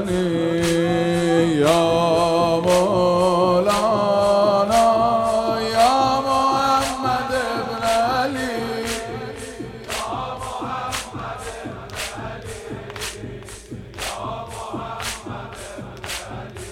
علی یا مولانا یا محمد ابن علی یا محمد ابن علی یا محمد ابن علی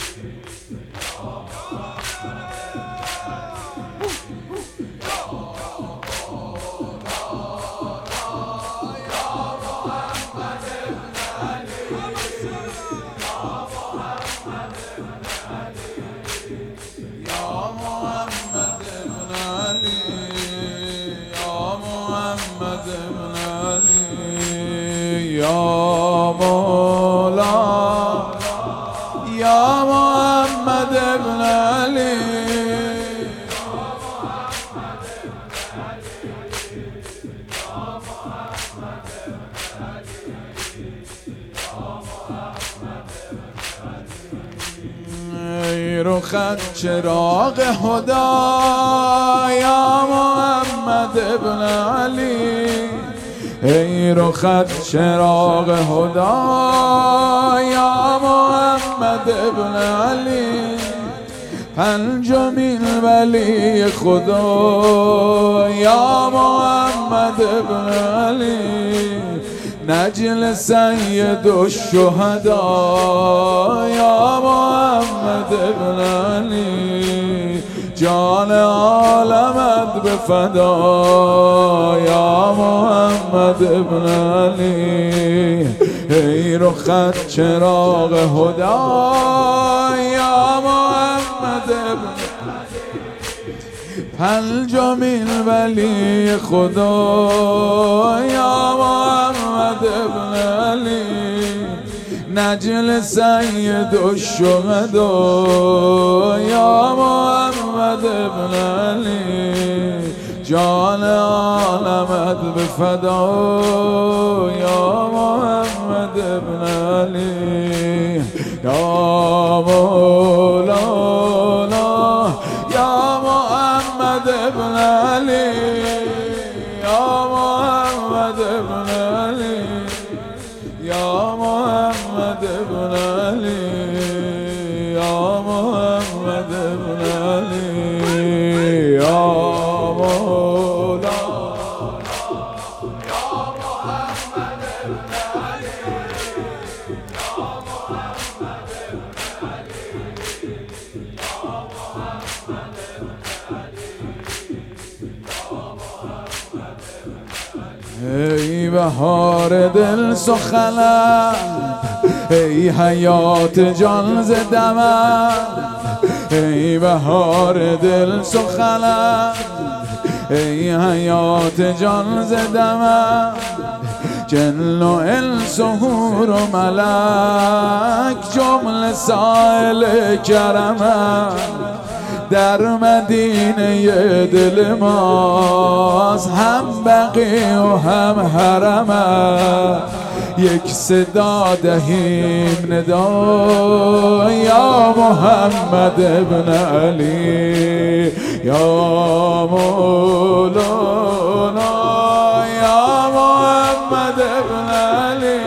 یا مولانا یا محمد ابن علی ای رخت چراغ هدا یا محمد ابن علی ای رخت چراغ هدا یا محمد ابن علی پنجمین ولی خدا یا محمد ابن علی نجل سید الشهدا یا محمد ابن علی جان عالمت به فدا یا محمد ابن علی ای رخت چراغ هدا یا محمد ابن پنجمین ولی خدا یا محمد ابن علی نجل سید الشهدا یا محمد ابن علی جان عالمت به فدا یا محمد ابن علی یا مولانا یا محمد ابن علی یا محمد ابن علی یا محمد ابن علی یا محمد ابن علی یا مولانا یا محمد ابن علی یا محمد ابن علی یا محمد ای بهار دل سخنم ای حیات جان ز دمم ای بهار دل سخنم ای حیات جان ز دمم جن و انس و حور و ملک جمله سائل کرمم در مدینه دل ماست هم بقیع و هم حرم یک صدا دهیم ندا یا محمد ابن علی یا مولانا یا محمد ابن علی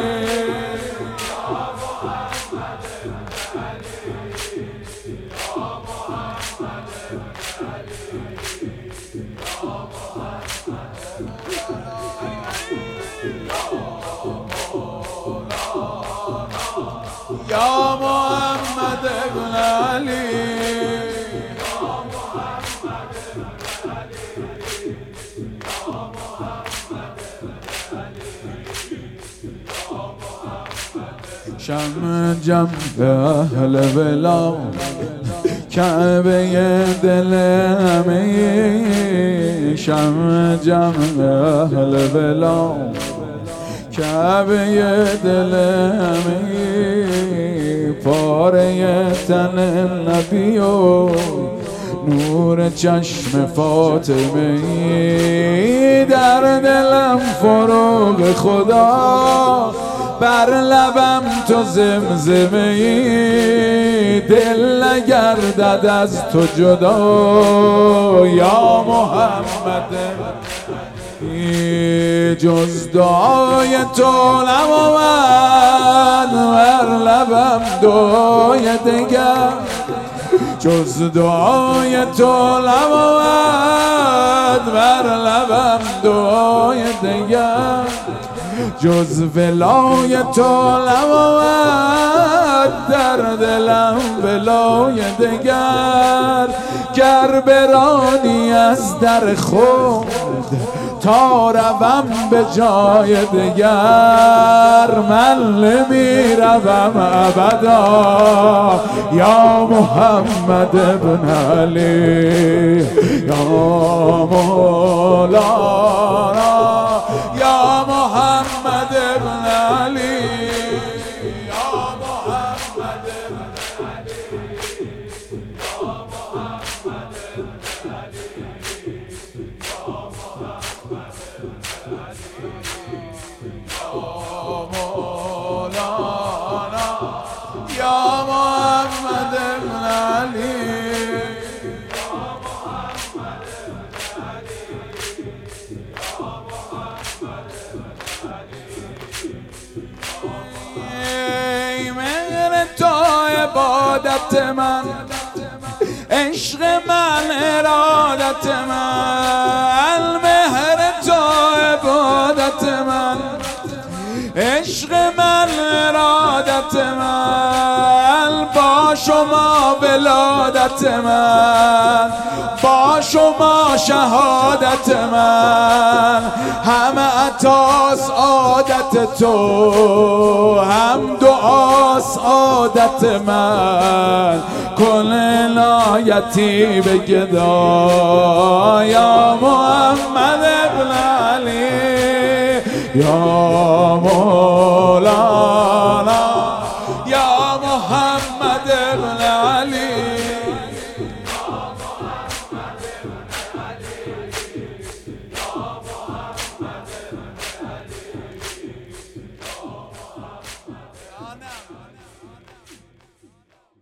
یا محمد ابن علی شمع جنب اهل بلا کعبه دل همه شمع جنب اهل بلا کعبه دل همه پاره تن نبی و نور چشم فاطمه در دلم فروغ خدا بر لبم تو زمزمه دل نگردد از تو جدا یا محمد جز دعای تو نمومد بر لبم لبم دعای دگر جز دعای تو نبود، بر لبم دعای دگر جز ولای تو نبود، در دلم ولای دگر. گر برانی از در خود تا روم به جای دگر، من نمی روم ابدا یا محمد ابن علی، یا مولانا یا محمد ابن علی، یا محمد ابن علی، یا محمد ابن علی، یا محمد ابن علی، یا مولانا یا محمد ابن علی، یا محمد ابن علی، یا محمد ابن علی. ای مهر تو عبادت من، عشق من ارادت من، مهر تو عبادت من، عشق من ارادت من، با شما ولادت من، با شما شهادت من، همه عطاس عادت تو، هم دعاس عادت من، کن عنایتی به گدا یا محمد ابن علی، یا مولانا یا محمد ابن علی،